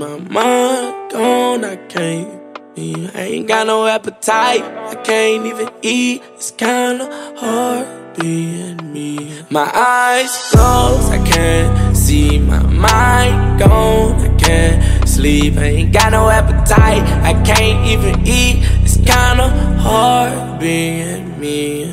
my mind gone, I can't. I ain't got no appetite, I can't even eat. It's kinda hard being me. My eyes closed, I can't see. My mind gone, I can't sleep. I ain't got no appetite, I can't even eat. It's kinda hard being me.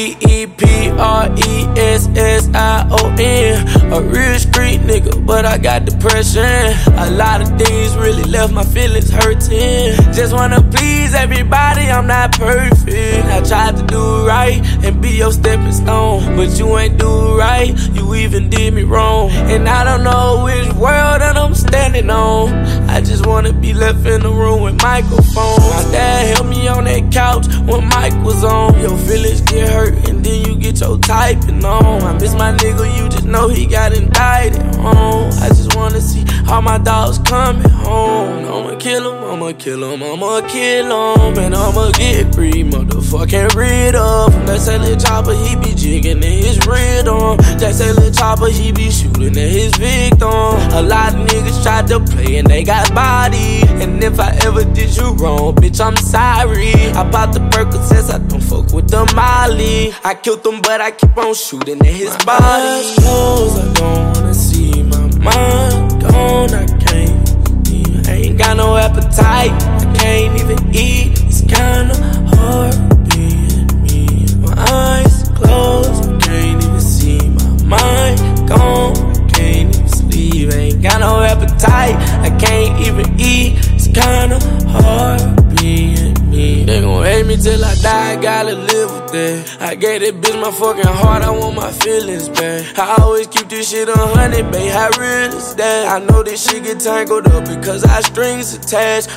DEPRESSION. A real street nigga, but I got depression. A lot of things really left my feelings hurting. Just wanna please everybody, I'm not perfect. I tried to do right and be your stepping stone, but you ain't do right, you even did me wrong. And I don't know which world that I'm standing on. I just wanna be left in the room with microphone. My dad held me on that couch when Mike was on. Your feelings get hurt and then you get your typing on. I miss my nigga, you just know he got indicted home. I just wanna see all my dogs coming home. I'ma kill him, I'ma kill him, I'ma kill him. And I'ma get free, motherfucking rid of him. That say Lil Chopper, he be jigging in his rhythm. That say Lil Chopper, he be shooting at his victim. A lot of niggas tried to play and they got body. And if I ever did you wrong, bitch, I'm sorry. I popped the Percocets, I don't fuck with the Molly. I killed him, but I keep on shooting at his body. My eyes closed, I don't wanna see. My mind gone, I can't. I ain't got no appetite, I can't even eat. It's kinda hard being me. My eyes closed, I can't even see. My mind gone, I can't even sleep. I ain't got no appetite, I can't even eat. It's kinda hard being me. They gon' hate me till I die, I gotta live with that. I gave that bitch my fucking heart, I want my feelings back. I always keep this shit 100, babe, how real is that? I know this shit get tangled up because our strings attached.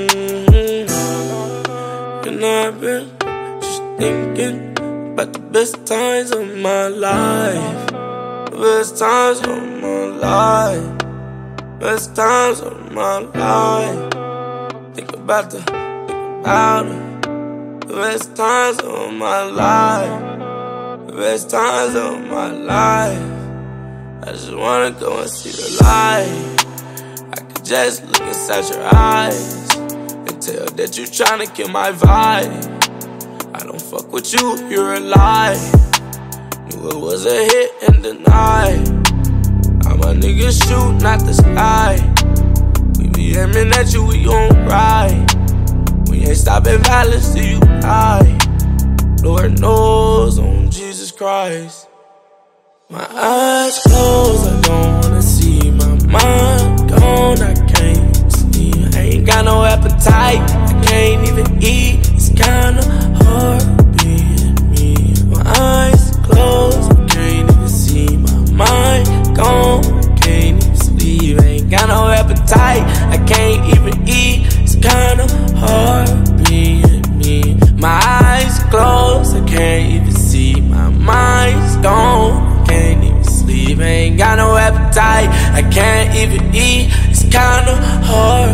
And I've been just thinking about the best times of my life. The best times of my life. Best times of my life. Think about the best times of my life. The best times of my life. I just wanna go and see the light. I could just look inside your eyes and tell that you tryna kill my vibe. I don't fuck with you, you're a lie. Knew it was a hit and deny. All my niggas shoot, not the sky. We be aiming at you, we gon' ride. We ain't stopping violence till you die. Lord knows on Jesus Christ. My eyes closed, I don't wanna see. My mind gone, I can't sleep. I ain't got no appetite, I can't even eat. It's kinda hard being me. My eyes closed, I can't even see. My mind gone, I can't even sleep. I ain't got no appetite, I can't even eat. It's kinda hard being me. My eyes closed, I can't even see. My mind's gone, I can't even sleep. I ain't got no appetite, I can't even eat. It's kinda hard